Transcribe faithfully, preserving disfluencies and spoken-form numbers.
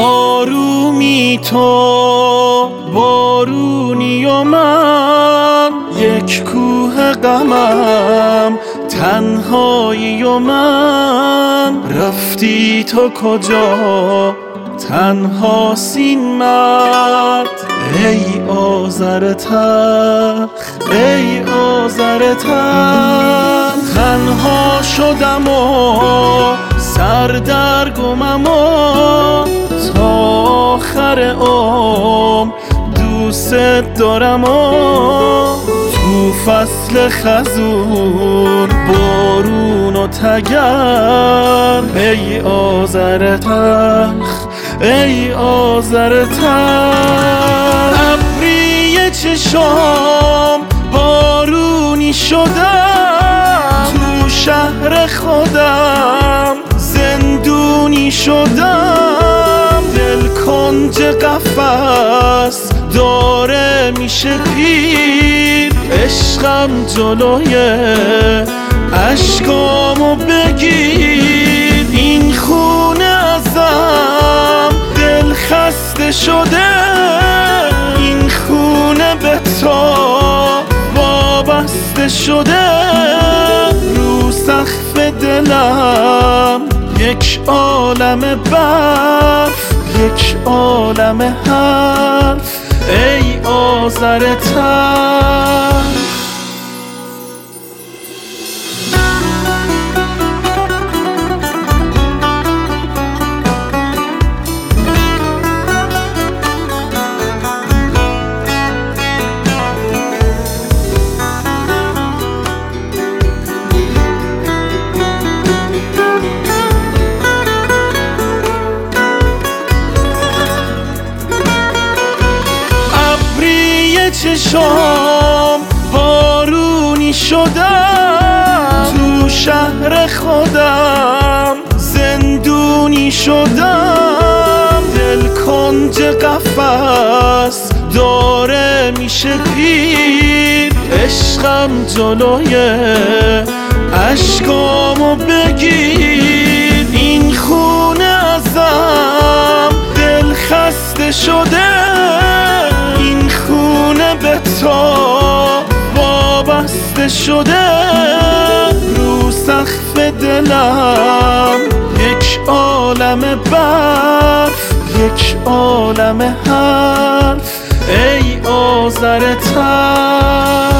آرومی تو بارونی و من، یک کوه غمم تنهایی و من. رفتی تو کجا تنها سین مرد؟ ای آذر تلخ ای آذر تلخ. تنها شدم و سردرگمم و تا آخر عمر دوست دارم و تو فصل خزون بارون و تگر. ای آذر تلخ ای آذر تلخ. ابری چشام بارونی شدم، تو شهر خودم زندونی شدم. دل کنج قفس داره میشه پیر، عشقم جلوی اشکامو بگیر. این خونه ازم دل خسته شده، این خونه به تو وابسته شده. رو سقف دلم یک عالم برف، یک عالم حرف. ای آذر تلخ. چشام بارونی شدم، تو شهر خودم زندونی شدم. دل کنج قفس داره میشه پیر، عشقم جلوی اشکامو بگیر. این خونه ازم دل خسته شده، این خونه به تو وابسته شده. رو سقف دلم یک عالم برف، یک عالم حرف. ای آذر تلخ.